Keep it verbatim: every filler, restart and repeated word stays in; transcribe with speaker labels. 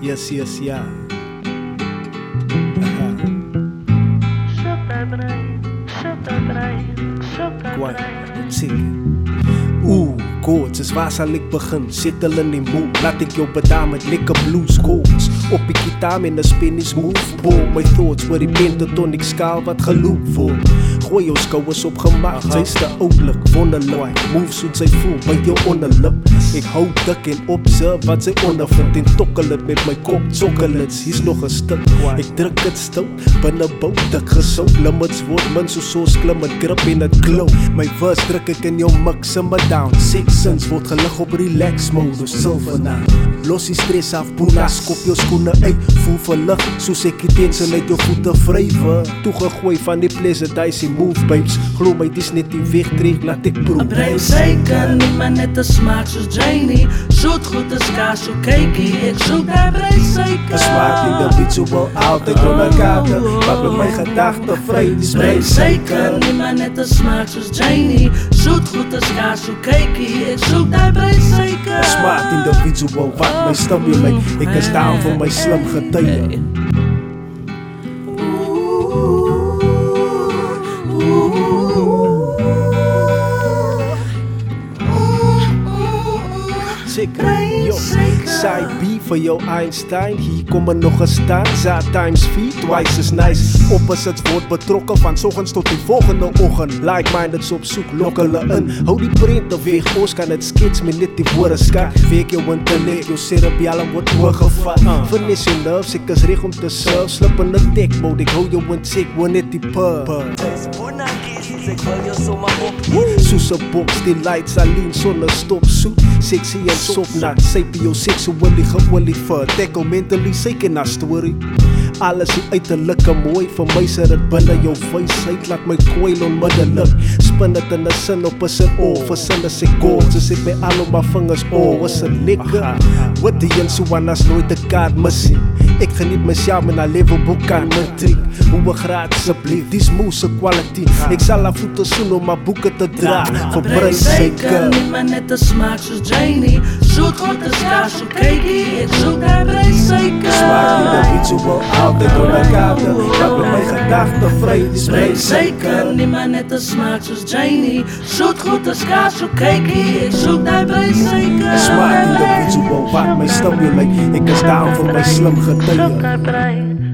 Speaker 1: Yes, yes, ja. Kwai, Oeh, koorts, is waar zal ik begin? Zittel in die moed, laat ik jou bedaan met lekker blues chords. Op die gitaar met een spin is move ball. My thoughts word die pentatonic skaal wat geloop word. Gooi jou skouwers op gemaakt, sy is te oudelik, wonderlik. Move soet sy voel by jou onderlip. Ek hou dik en observe wat sy ondervind. En tokkel het met my kop, chocolates, hier's nog een stuk. Ek druk het stout, binne bouw, dik gesout. Limits word min so soos klim en grip en het glow. My verse druk ek in jou mix en my down. Six sins word gelig op relax mode, silver na. Los die stress af, boela, skop jou skoene uit. Voel verlig, soos ek die tension uit jou voete vrywe. Toegegooi van die pleasant icy move babes. Glo my, dis net die wegtrek, laat ek proef.
Speaker 2: Een brein zeker, nie maar net een smaak soos Janie. Zoet goed is kaas, so cakey, ek zoek die brein zeker.
Speaker 1: Een smaak in de beat, so wel altijd onder kader. Wat met my gedachte vry, dis brein zeker.
Speaker 2: Nie maar net een smaak soos Janie. Zoet goed is kaas, so cakey, ek zoek die brein zeker.
Speaker 1: Een smaak in de beat, so wel wat my stimulate. Ek is down vir my slim getuie. Yo, side B voor jou Einstein. Hier komen nog een stanza times vier, twice as nice. Opposites wordt betrokken van 's ochtends tot die volgende ochtend. Like-mindeds op zoek, lok hulle in. Hou die prente weg, ons kan het skits met net die woorden skat. Week jou intellect, jou cerebialum wordt oorgevat. Vernis je nerves, ek is reg om te serve. Slip in de tech mode, ek hou jou in check, woon net die pub. Soos een box, die lights alleen sonder stop soet. Sexy en sopnat, sapio seksually geolie vir tackle mentally seker na story. Alles die uiterlijke mooi, vir my sit het binne jou wysheid. Laat my kwyl onmiddellik, spin het in 'n sin op 'n sin oor. Vir sin is ek gold, so sit by al op my vingers oor. Was het lekker, wat die en Suanas nooit de kaart missie. Ek geniet myself met 'n level boek aan matriek. Hoe graad asseblief, dis moose quality. Ek sal haar voete soen om my boeke te dra. Vir brein zeker,
Speaker 2: nie maar net een smaak soos Janie. Zoet goed is kaas, so cakey, ek zoek die brein zeker.
Speaker 1: Smaak in de beat, so wel altijd onder kader. Wat met my gedachte vry, dis brein zeker.
Speaker 2: Nie maar net een smaak soos Janie. Zoet goed is kaas, so cakey, ek zoek die brein zeker.
Speaker 1: Smaak in de beat, so wel wat my stimulate. Ek is down vir my slim getuie.